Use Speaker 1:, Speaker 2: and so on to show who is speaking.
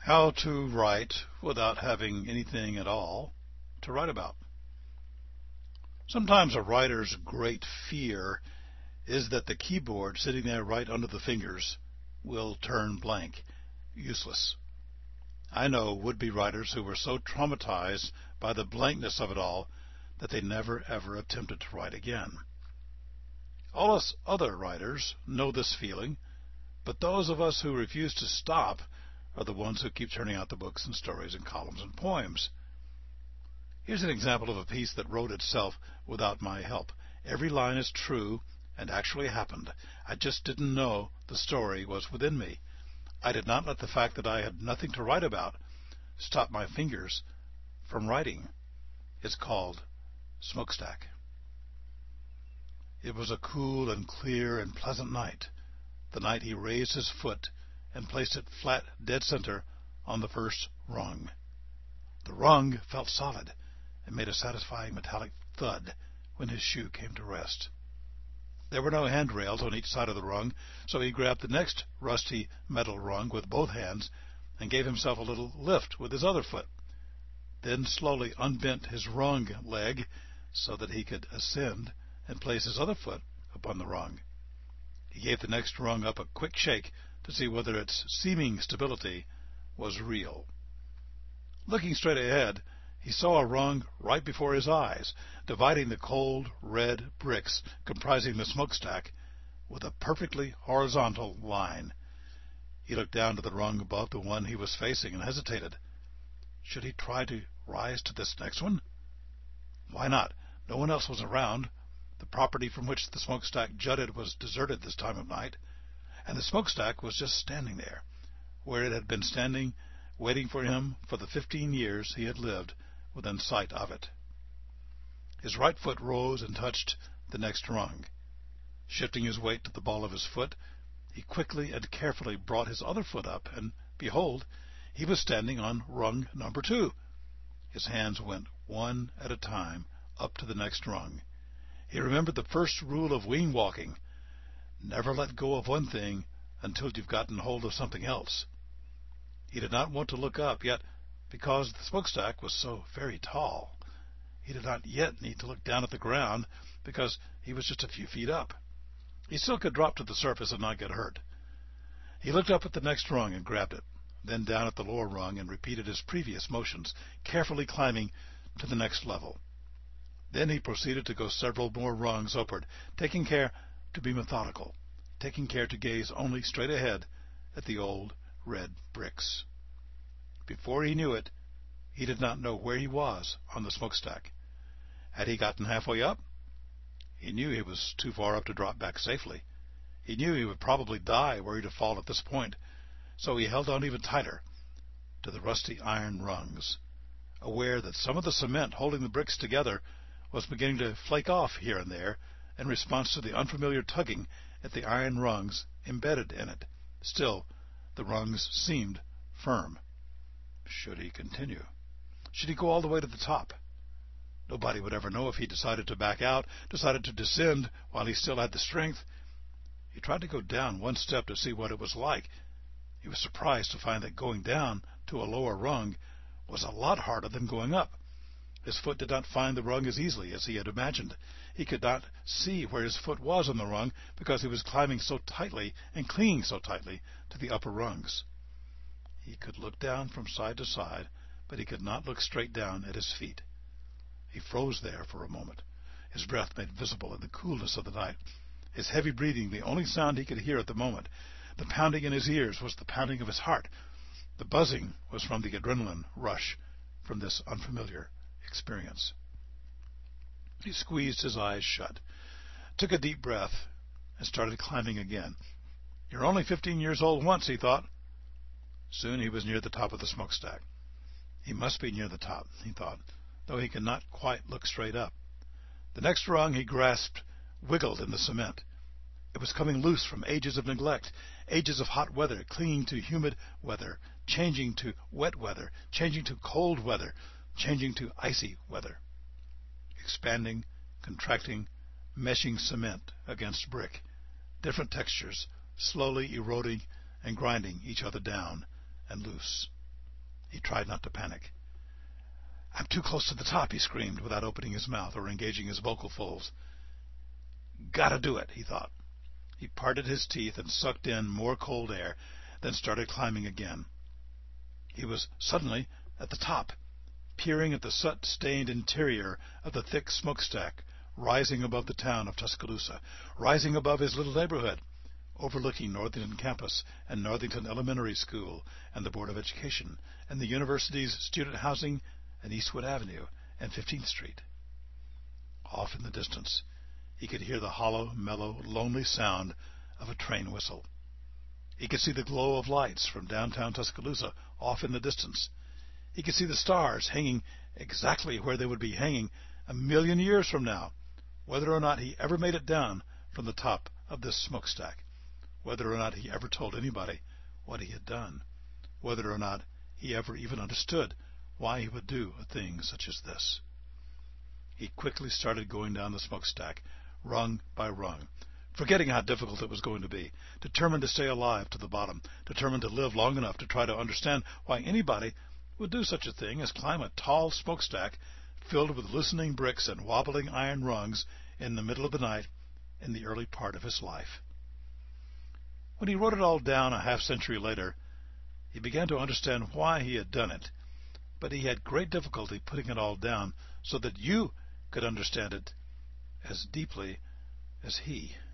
Speaker 1: How to write without having anything at all to write about. Sometimes a writer's great fear is that the keyboard sitting there right under the fingers will turn blank, useless. I know would-be writers who were so traumatized by the blankness of it all that they never ever attempted to write again. All us other writers know this feeling, but those of us who refuse to stop are the ones who keep turning out the books and stories and columns and poems. Here's an example of a piece that wrote itself without my help. Every line is true and actually happened. I just didn't know the story was within me. I did not let the fact that I had nothing to write about stop my fingers from writing. It's called Smokestack. It was a cool and clear and pleasant night, the night he raised his foot and placed it flat dead center on the first rung. The rung felt solid and made a satisfying metallic thud when his shoe came to rest. There were no handrails on each side of the rung, so he grabbed the next rusty metal rung with both hands and gave himself a little lift with his other foot, then slowly unbent his rung leg so that he could ascend and place his other foot upon the rung. He gave the next rung up a quick shake to see whether its seeming stability was real. Looking straight ahead, he saw a rung right before his eyes, dividing the cold red bricks comprising the smokestack with a perfectly horizontal line. He looked down to the rung above the one he was facing and hesitated. Should he try to rise to this next one? Why not? No one else was around. The property from which the smokestack jutted was deserted this time of night, and the smokestack was just standing there, where it had been standing, waiting for him for the 15 years he had lived within sight of it. His right foot rose and touched the next rung. Shifting his weight to the ball of his foot, he quickly and carefully brought his other foot up, and behold, he was standing on rung number 2. His hands went one at a time up to the next rung. He remembered the first rule of wing walking: never let go of one thing until you've gotten hold of something else. He did not want to look up, yet because the smokestack was so very tall, he did not yet need to look down at the ground because he was just a few feet up. He still could drop to the surface and not get hurt. He looked up at the next rung and grabbed it, then down at the lower rung and repeated his previous motions, carefully climbing to the next level. Then he proceeded to go several more rungs upward, taking care to be methodical, taking care to gaze only straight ahead at the old red bricks. Before he knew it, he did not know where he was on the smokestack. Had he gotten halfway up? He knew he was too far up to drop back safely. He knew he would probably die were he to fall at this point, so he held on even tighter to the rusty iron rungs, aware that some of the cement holding the bricks together was beginning to flake off here and there in response to the unfamiliar tugging at the iron rungs embedded in it. Still, the rungs seemed firm. Should he continue? Should he go all the way to the top? Nobody would ever know if he decided to back out, decided to descend while he still had the strength. He tried to go down one step to see what it was like. He was surprised to find that going down to a lower rung was a lot harder than going up. His foot did not find the rung as easily as he had imagined. He could not see where his foot was on the rung because he was climbing so tightly and clinging so tightly to the upper rungs. He could look down from side to side, but he could not look straight down at his feet. He froze there for a moment, his breath made visible in the coolness of the night, his heavy breathing the only sound he could hear at the moment. The pounding in his ears was the pounding of his heart. The buzzing was from the adrenaline rush from this unfamiliar experience. He squeezed his eyes shut, took a deep breath, and started climbing again. You're only 15 years old once, he thought. Soon he was near the top of the smokestack. He must be near the top, he thought, though he could not quite look straight up. The next rung he grasped wiggled in the cement. It was coming loose from ages of neglect, ages of hot weather, clinging to humid weather, changing to wet weather, changing to cold weather, changing to icy weather. Expanding, contracting, meshing cement against brick, different textures, slowly eroding and grinding each other down and loose. He tried not to panic. "I'm too close to the top," he screamed, without opening his mouth or engaging his vocal folds. "Gotta do it," he thought. He parted his teeth and sucked in more cold air, then started climbing again. He was suddenly at the top, peering at the soot-stained interior of the thick smokestack rising above the town of Tuscaloosa, rising above his little neighborhood, overlooking Northington Campus and Northington Elementary School and the Board of Education and the university's student housing and Eastwood Avenue and 15th Street. Off in the distance, he could hear the hollow, mellow, lonely sound of a train whistle. He could see the glow of lights from downtown Tuscaloosa off in the distance. He could see the stars hanging exactly where they would be hanging 1,000,000 years from now, whether or not he ever made it down from the top of this smokestack, whether or not he ever told anybody what he had done, whether or not he ever even understood why he would do a thing such as this. He quickly started going down the smokestack, rung by rung, forgetting how difficult it was going to be, determined to stay alive to the bottom, determined to live long enough to try to understand why anybody would do such a thing as climb a tall smokestack filled with loosening bricks and wobbling iron rungs in the middle of the night in the early part of his life. When he wrote it all down a half-century later, he began to understand why he had done it, but he had great difficulty putting it all down so that you could understand it as deeply as he.